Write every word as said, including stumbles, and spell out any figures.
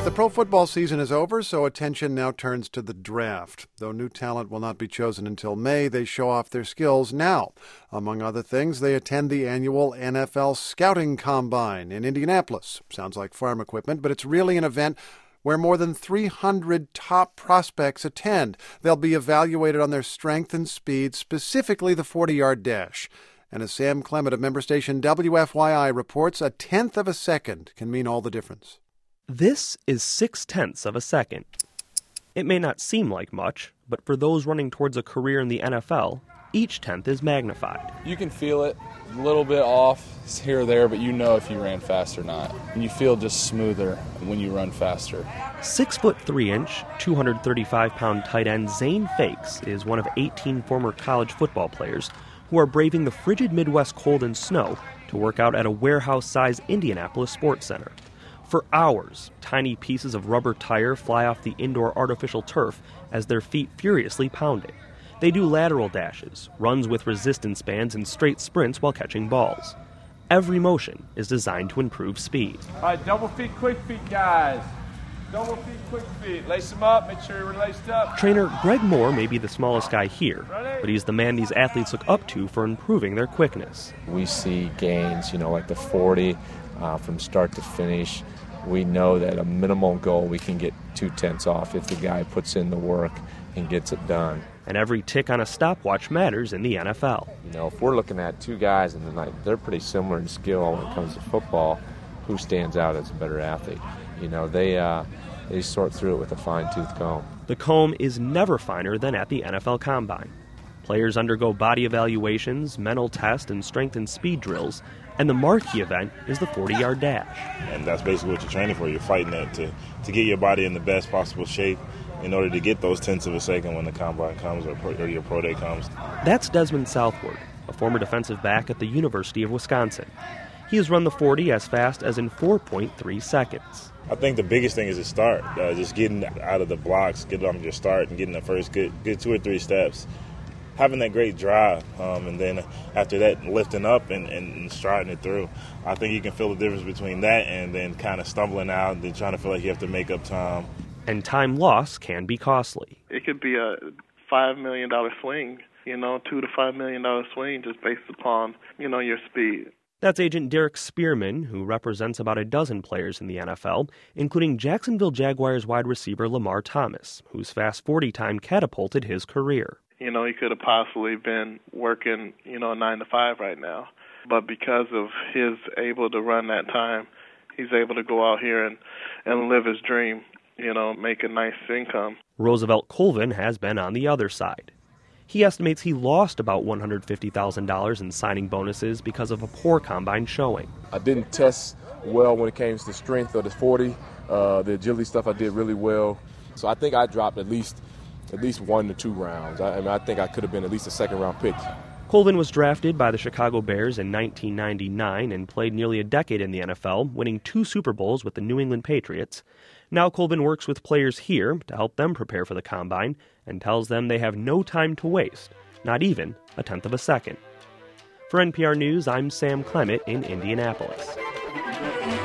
The pro football season is over, so attention now turns to the draft. Though new talent will not be chosen until May, they show off their skills now. Among other things, they attend the annual N F L Scouting Combine in Indianapolis. Sounds like farm equipment, but it's really an event where more than three hundred top prospects attend. They'll be evaluated on their strength and speed, specifically the forty-yard dash. And as Sam Clement of member station W F Y I reports, a tenth of a second can mean all the difference. This is six-tenths of a second. It may not seem like much, but for those running towards a career in the N F L, each tenth is magnified. You can feel it a little bit off here or there, but you know if you ran fast or not. And you feel just smoother when you run faster. Six foot three inch, two hundred thirty-five pound tight end Zane Fakes is one of eighteen former college football players who are braving the frigid Midwest cold and snow to work out at a warehouse-sized Indianapolis sports center. For hours, tiny pieces of rubber tire fly off the indoor artificial turf as their feet furiously pound it. They do lateral dashes, runs with resistance bands, and straight sprints while catching balls. Every motion is designed to improve speed. All right, double feet, quick feet, guys. Double feet, quick feet. Lace them up, make sure you're laced up. Trainer Greg Moore may be the smallest guy here, but he's the man these athletes look up to for improving their quickness. We see gains, you know, like the forty uh, from start to finish. We know that a minimal goal we can get two tenths off if the guy puts in the work and gets it done. And every tick on a stopwatch matters in the N F L. You know, if we're looking at two guys and like they're pretty similar in skill when it comes to football, who stands out as a better athlete? You know, they uh, they sort through it with a fine-tooth comb. The comb is never finer than at the N F L Combine. Players undergo body evaluations, mental tests, and strength and speed drills, and the marquee event is the forty-yard dash. And that's basically what you're training for. You're fighting it to, to get your body in the best possible shape in order to get those tenths of a second when the combine comes or, pro, or your pro day comes. That's Desmond Southward, a former defensive back at the University of Wisconsin. He has run the forty as fast as in four point three seconds. I think the biggest thing is to start, uh, just getting out of the blocks, getting on your start and getting the first good, good two or three steps. Having that great drive, um, and then after that, lifting up and, and, and striding it through. I think you can feel the difference between that and then kind of stumbling out and then trying to feel like you have to make up time. And time lost can be costly. It could be a five million dollars swing, you know, two to five million dollars swing just based upon, you know, your speed. That's agent Derek Spearman, who represents about a dozen players in the N F L, including Jacksonville Jaguars wide receiver Lamar Thomas, whose fast forty time catapulted his career. You know, he could have possibly been working, you know, nine to five right now. But because of his able to run that time, he's able to go out here and, and live his dream, you know, make a nice income. Roosevelt Colvin has been on the other side. He estimates he lost about one hundred fifty thousand dollars in signing bonuses because of a poor combine showing. I didn't test well when it came to the strength of the forty. Uh, the agility stuff I did really well. So I think I dropped at least at least one to two rounds. I, I mean, I think I could have been at least a second-round pick. Colvin was drafted by the Chicago Bears in nineteen ninety-nine and played nearly a decade in the N F L, winning two Super Bowls with the New England Patriots. Now Colvin works with players here to help them prepare for the Combine and tells them they have no time to waste, not even a tenth of a second. For N P R News, I'm Sam Clement in Indianapolis.